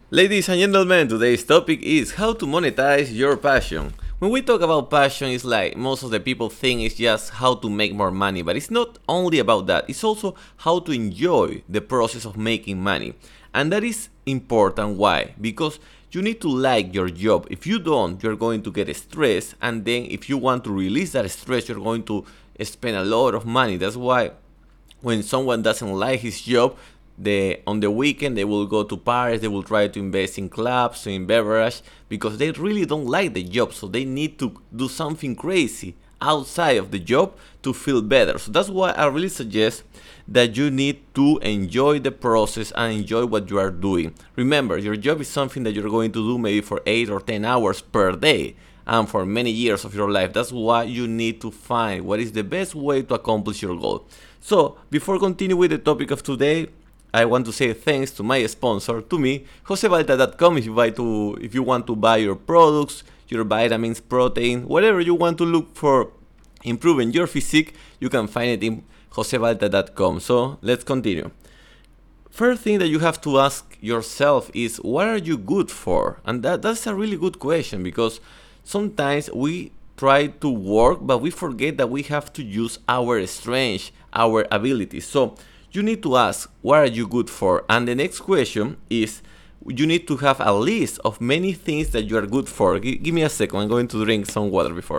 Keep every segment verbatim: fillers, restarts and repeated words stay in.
Ladies and gentlemen, today's topic is how to monetize your passion. When we talk about passion, it's like most of the people think it's just how to make more money, but it's not only about that, it's also how to enjoy the process of making money. And that is important. Why? Because you need to like your job. If you don't, you're going to get stressed, and then if you want to release that stress, you're going to spend a lot of money. That's why when someone doesn't like his job, the on the weekend they will go to parties, they will try to invest in clubs, in beverage, because they really don't like the job, so they need to do something crazy outside of the job to feel better. So that's why I really suggest that you need to enjoy the process and enjoy what you are doing. Remember, your job is something that you're going to do maybe for eight or ten hours per day and for many years of your life. That's why you need to find what is the best way to accomplish your goal. So before continuing with the topic of today, I want to say thanks to my sponsor, to me, Jose Balta dot com. If you buy to, if you want to buy your products, your vitamins, protein, whatever you want to look for improving your physique, you can find it in Jose Balta dot com. So let's continue. First thing that you have to ask yourself is, what are you good for? And that, that's a really good question, because sometimes we try to work, but we forget that we have to use our strengths, our abilities. So you need to ask, what are you good for? And the next question is, you need to have a list of many things that you are good for. G- give me a second, I'm going to drink some water before.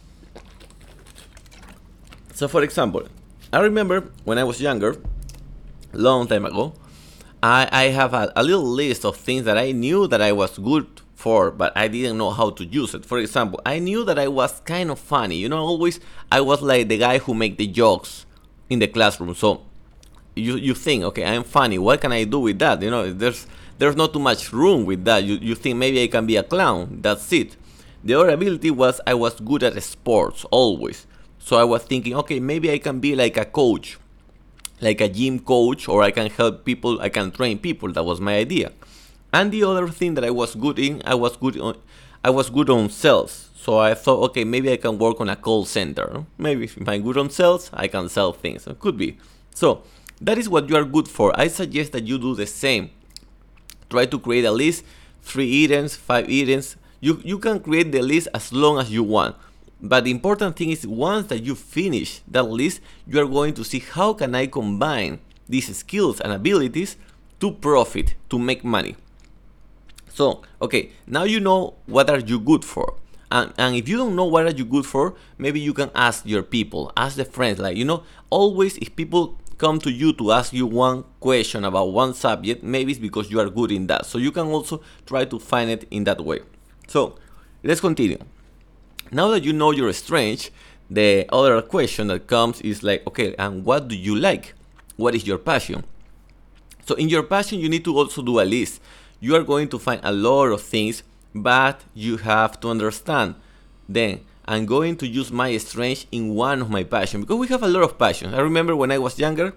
So for example, I remember when I was younger, long time ago, I, I have a, a little list of things that I knew that I was good for, but I didn't know how to use it. For example, I knew that I was kind of funny. You know, always I was like the guy who make the jokes in the classroom. So you you think, okay, I'm funny, what can I do with that? You know, there's there's not too much room with that. You you think maybe I can be a clown. That's it. The other ability was I was good at sports always. So I was thinking, okay, maybe I can be like a coach, like a gym coach, or I can help people, I can train people. That was my idea. And the other thing that I was good in, I was good on I was good on sales. So I thought, okay, maybe I can work on a call center. Maybe if I'm good on sales, I can sell things. It could be. So that is what you are good for. I suggest that you do the same. Try to create a list, three items, five items. You, you can create the list as long as you want. But the important thing is, once that you finish that list, you are going to see how can I combine these skills and abilities to profit, to make money. So, okay, now you know what are you good for. And, and if you don't know what are you good for, maybe you can ask your people, ask the friends. Like, you know, always if people come to you to ask you one question about one subject, maybe it's because you are good in that. So you can also try to find it in that way. So let's continue. Now that you know your strength, the other question that comes is like, okay, and what do you like? What is your passion? So in your passion, you need to also do a list. You are going to find a lot of things, but you have to understand. Then I'm going to use my strength in one of my passions, because we have a lot of passions. I remember when I was younger,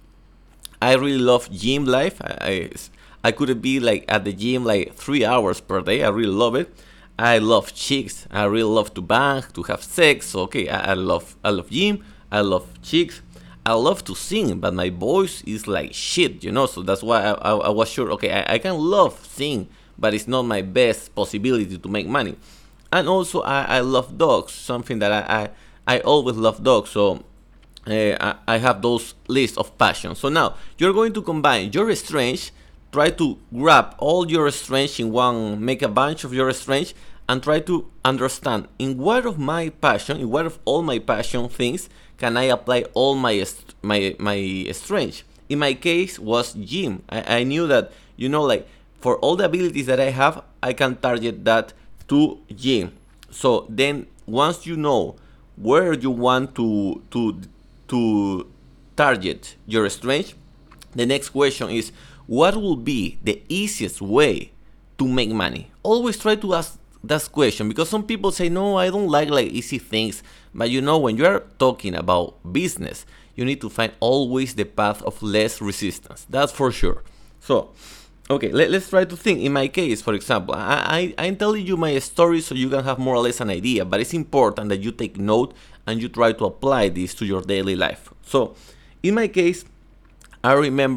I really loved gym life. I, I, I could be like at the gym like three hours per day. I really love it. I love chicks. I really love to bang, to have sex. So, okay, I, I love I love gym. I love chicks. I love to sing, but my voice is like shit, you know. So that's why I, I, I was sure, okay, I, I can love sing, but it's not my best possibility to make money. And also, I, I love dogs, something that I, I, I always love dogs. So uh, I, I have those lists of passions. So now you're going to combine your strengths, try to grab all your strengths in one, make a bunch of your strengths, and try to understand in what of my passion, in what of all my passion things can I apply all my my my strengths. In my case was gym. I, I knew that, you know, like for all the abilities that I have, I can target that to gym. So then once you know where you want to to to target your strength, the next question is, what will be the easiest way to make money? Always try to ask that question, because some people say, no, I don't like like easy things. But you know, when you are talking about business, you need to find always the path of less resistance. That's for sure. So okay, let, let's try to think. In my case, for example, I, I, I'm telling you my story so you can have more or less an idea, but it's important that you take note and you try to apply this to your daily life. So in my case, I remember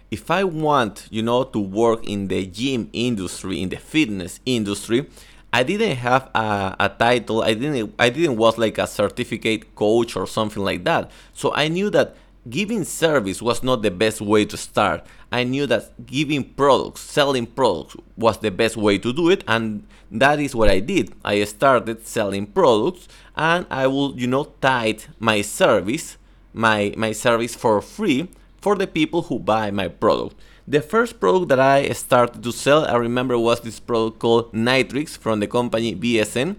if I want, you know, to work in the gym industry, in the fitness industry, I didn't have a, a title. I didn't I didn't was like a certificate coach or something like that. So I knew that giving service was not the best way to start. I knew that giving products, selling products was the best way to do it, and that is what I did. I started selling products, and I will, you know, tithe my service, my my service for free for the people who buy my product. The first product that I started to sell, I remember, was this product called Nitrix from the company B S N.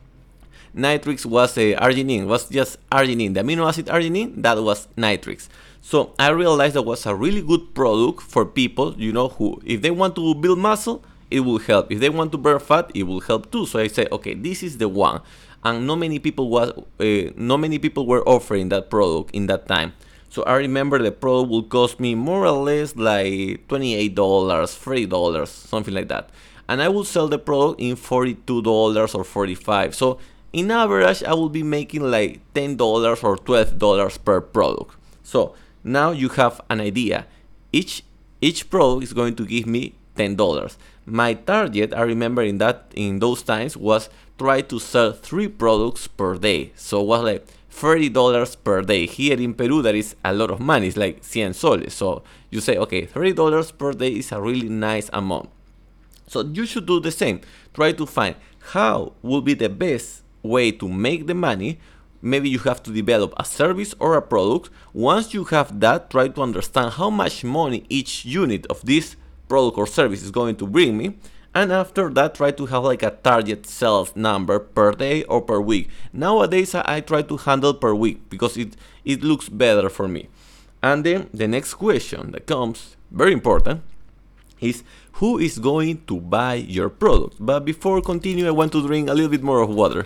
Nitrix was a arginine, was just arginine, the amino acid arginine, that was Nitrix. So I realized that was a really good product for people, you know, who, if they want to build muscle, it will help. If they want to burn fat, it will help too. So I said, okay, this is the one. And not many people was, uh, not many people were offering that product in that time. So I remember the product will cost me more or less like twenty-eight dollars, thirty dollars, something like that. And I will sell the product in forty-two dollars or forty-five dollars. So in average, I will be making like ten dollars or twelve dollars per product. So now you have an idea. Each each product is going to give me ten dollars. My target, I remember in that in those times, was try to sell three products per day. So it was like thirty dollars per day. Here in Peru, that is a lot of money. It's like cien soles. So you say, okay, thirty dollars per day is a really nice amount. So you should do the same. Try to find how will be the best way to make the money. Maybe you have to develop a service or a product. Once you have that, try to understand how much money each unit of this product or service is going to bring me. And after that, try to have like a target sales number per day or per week. Nowadays, I try to handle per week because it, it looks better for me. And then the next question that comes, very important, is who is going to buy your product? But before continue, I want to drink a little bit more of water.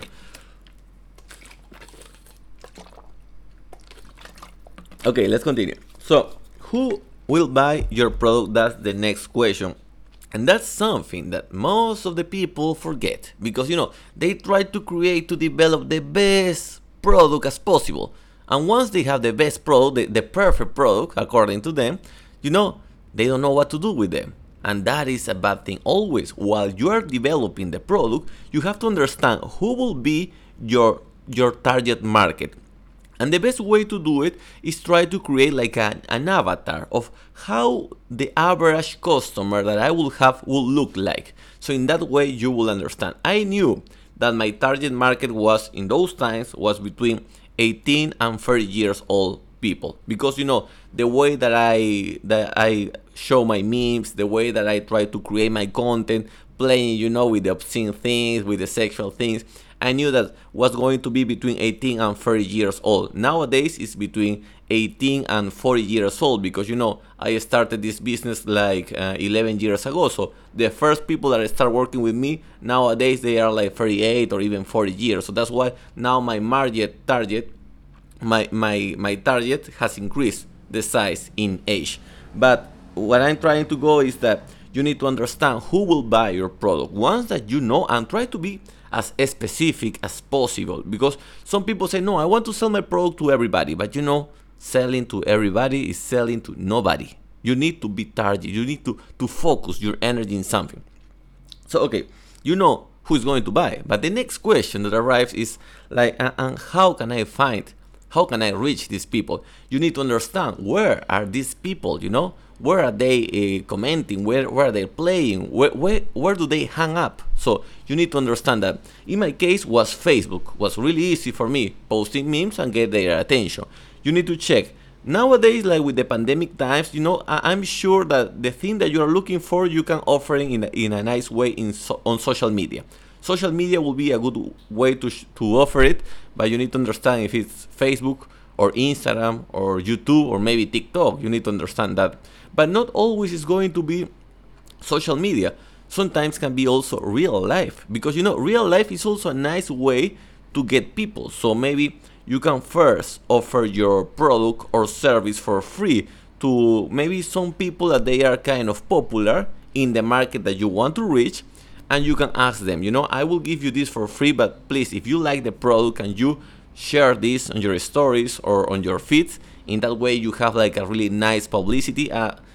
Okay, let's continue. So, who will buy your product? That's the next question. And that's something that most of the people forget, because, you know, they try to create, to develop the best product as possible. And once they have the best product, the, the perfect product, according to them, you know, they don't know what to do with them. And that is a bad thing. Always, while you are developing the product, you have to understand who will be your, your target market. And the best way to do it is try to create like an, an avatar of how the average customer that I will have will look like. So in that way you will understand. I knew that my target market was, in those times, was between eighteen and thirty years old people. Because, you know, the way that I that I show my memes, the way that I try to create my content, playing, you know, with the obscene things, with the sexual things, I knew that was going to be between eighteen and thirty years old. Nowadays, it's between eighteen and forty years old because, you know, I started this business like uh, eleven years ago. So the first people that start working with me, nowadays, they are like thirty-eight or even forty years. So that's why now my market target, my, my, my target has increased the size in age. But what I'm trying to go is that you need to understand who will buy your product. Once that you know, and try to be as specific as possible, because some people say, no, I want to sell my product to everybody, but you know, selling to everybody is selling to nobody. You need to be targeted. You need to, to focus your energy in something. So, okay, you know who is going to buy, but the next question that arrives is like, and, and how can I find, how can I reach these people? You need to understand, where are these people, you know? Where are they uh, commenting? Where, where are they playing? Where, where, where do they hang up? So you need to understand that. In my case, was Facebook. Was really easy for me, posting memes and get their attention. You need to check. Nowadays, like with the pandemic times, you know, I, I'm sure that the thing that you are looking for, you can offer it in a, in a nice way in so, on social media. Social media will be a good way to sh to offer it, but you need to understand if it's Facebook or Instagram or YouTube or maybe TikTok. You need to understand that. But not always is going to be social media. Sometimes can be also real life, because, you know, real life is also a nice way to get people. So maybe you can first offer your product or service for free to maybe some people that they are kind of popular in the market that you want to reach, and you can ask them, you know, I will give you this for free, but please, if you like the product, can you share this on your stories or on your feeds? In that way, you have like a really nice publicity. Uh,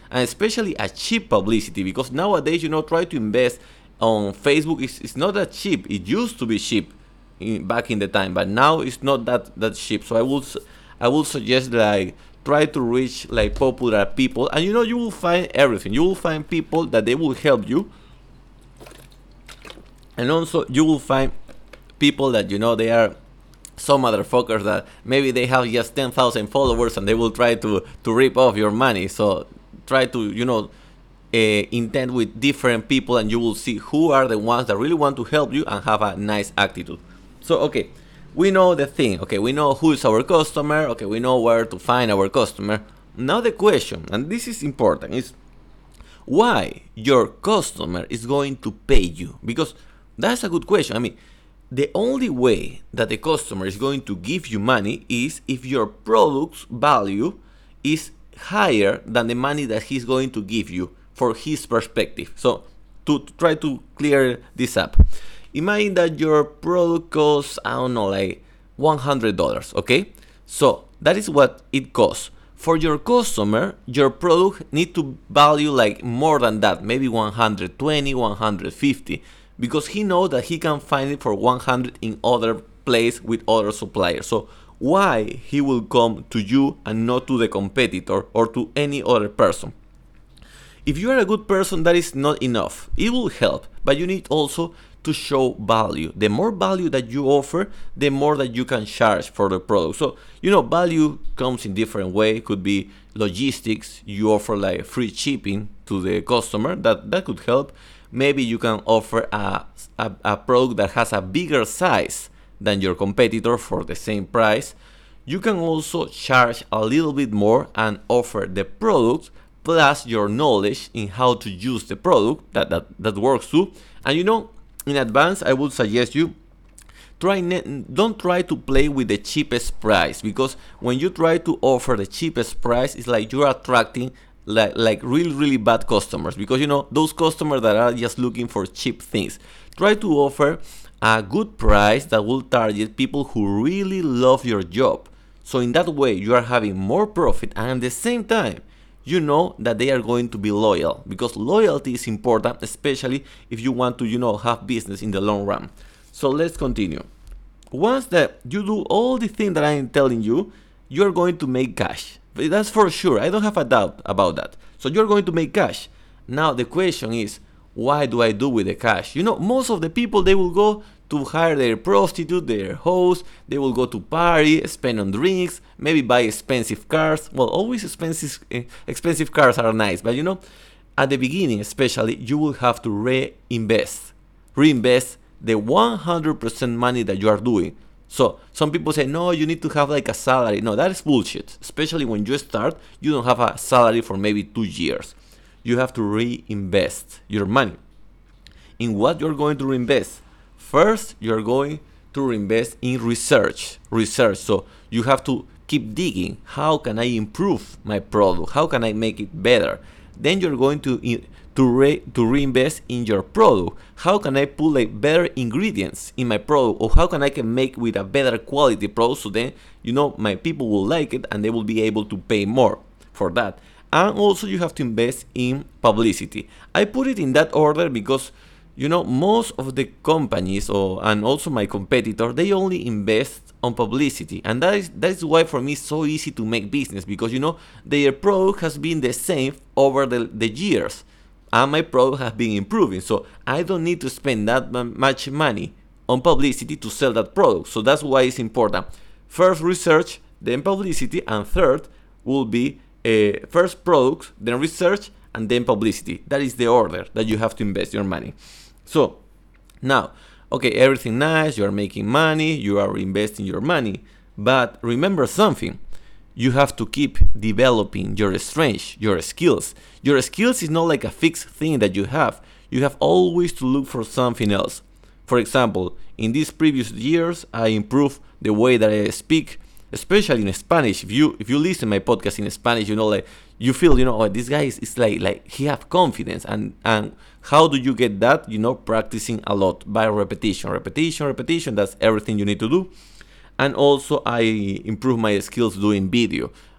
and especially a cheap publicity, because nowadays, you know, try to invest on Facebook. It's, it's not that cheap. It used to be cheap in, back in the time, but now it's not that that cheap. So I would I would suggest like try to reach like popular people, and you know you will find everything. You will find people that they will help you, and also you will find people that you know they are some motherfuckers that maybe they have just ten thousand followers and they will try to to rip off your money. So try to you know uh, intend with different people, and you will see who are the ones that really want to help you and have a nice attitude. So okay, we know the thing. Okay, we know who is our customer. Okay, we know where to find our customer. Now the question, and this is important, is why your customer is going to pay you? Because that's a good question. I mean, the only way that the customer is going to give you money is if your product's value is higher than the money that he's going to give you for his perspective. So to, to try to clear this up, imagine that your product costs, I don't know, like one hundred dollars, okay? So that is what it costs. For your customer, your product need to value like more than that, maybe one hundred twenty, one hundred fifty, because he knows that he can find it for one hundred in other place with other suppliers. So why he will come to you and not to the competitor or to any other person? If you are a good person, that is not enough. It will help, but you need also to show value. The more value that you offer, the more that you can charge for the product. So, you know, value comes in different ways. It could be logistics. You offer like free shipping to the customer. That, that could help. Maybe you can offer a, a, a product that has a bigger size than your competitor for the same price. You can also charge a little bit more and offer the product plus your knowledge in how to use the product. That, that, that works too. And you know, in advance, I would suggest you try ne- don't try to play with the cheapest price, because when you try to offer the cheapest price, it's like you're attracting like like really really bad customers, because you know those customers that are just looking for cheap things. Try to offer a good price that will target people who really love your job. So in that way, you are having more profit, and at the same time, you know that they are going to be loyal, because loyalty is important, especially if you want to, you know, have business in the long run. So let's continue. Once that you do all the things that I am telling you, you're going to make cash. That's for sure. I don't have a doubt about that. So you're going to make cash. Now the question is, why do I do with the cash? You know, most of the people, they will go to hire their prostitute, their host, they will go to party, spend on drinks, maybe buy expensive cars. Well, always expensive eh, expensive cars are nice, but you know, at the beginning especially, you will have to reinvest. Reinvest the one hundred percent money that you are doing. So some people say, no, you need to have like a salary. No, that is bullshit. Especially when you start, you don't have a salary for maybe two years. You have to reinvest your money. In what you're going to reinvest? First, you're going to reinvest in research. Research. So you have to keep digging. How can I improve my product? How can I make it better? Then you're going to to re, to reinvest in your product. How can I put like better ingredients in my product, or how can I can make with a better quality product? So then you know my people will like it and they will be able to pay more for that. And also you have to invest in publicity. I put it in that order because, you know, most of the companies or and also my competitor, they only invest on publicity, and that is that is why for me it's so easy to make business, because you know their product has been the same over the, the years, and my product has been improving. So I don't need to spend that much money on publicity to sell that product. So that's why it's important. First research, then publicity, and third will be uh, first products, then research, and then publicity. That is the order that you have to invest your money. So now, okay, everything nice, you are making money, you are investing your money, but remember something, you have to keep developing your strengths, your skills. Your skills is not like a fixed thing that you have. You have always to look for something else. For example, in these previous years, I improved the way that I speak, especially in Spanish. If you if you listen to my podcast in Spanish, you know, like you feel, you know, oh, this guy is, is like like he have confidence. And and how do you get that? You know, practicing a lot by repetition, repetition, repetition. That's everything you need to do. And also I improve my skills doing video.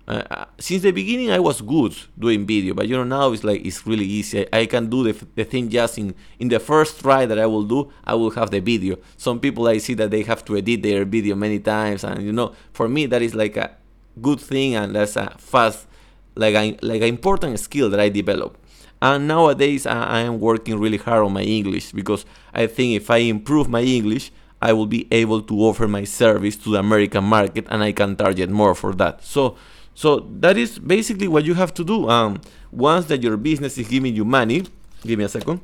Uh, uh, since the beginning, I was good doing video, but you know now it's like it's really easy. I, I can do the, the thing just in in the first try that I will do. I will have the video. Some people I see that they have to edit their video many times, and you know, for me that is like a good thing, and that's a fast, like a, like an important skill that I developed. And nowadays I, I am working really hard on my English, because I think if I improve my English, I will be able to offer my service to the American market, and I can target more for that. So. So that is basically what you have to do. Um, once that your business is giving you money, give me a second.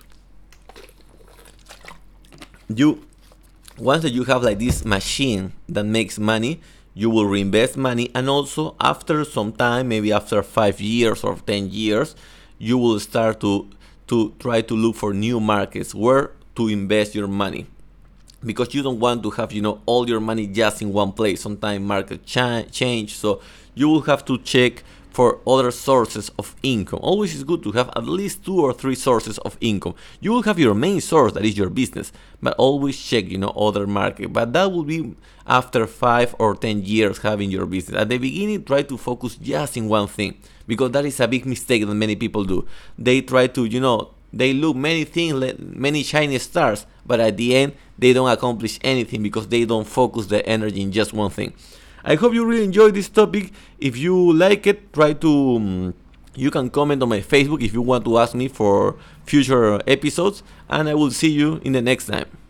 You, once that you have like this machine that makes money, you will reinvest money, and also after some time, maybe after five years or ten years, you will start to to try to look for new markets where to invest your money. Because you don't want to have, you know, all your money just in one place. Sometimes market cha- change, so you will have to check for other sources of income. Always is good to have at least two or three sources of income. You will have your main source, that is your business, but always check, you know, other market. But that will be after five or ten years having your business. At the beginning, try to focus just in one thing, because that is a big mistake that many people do. They try to, you know, they look many things, many shiny stars, but at the end, they don't accomplish anything because they don't focus their energy in just one thing. I hope you really enjoyed this topic. If you like it, try to, um, you can comment on my Facebook if you want to ask me for future episodes, and I will see you in the next time.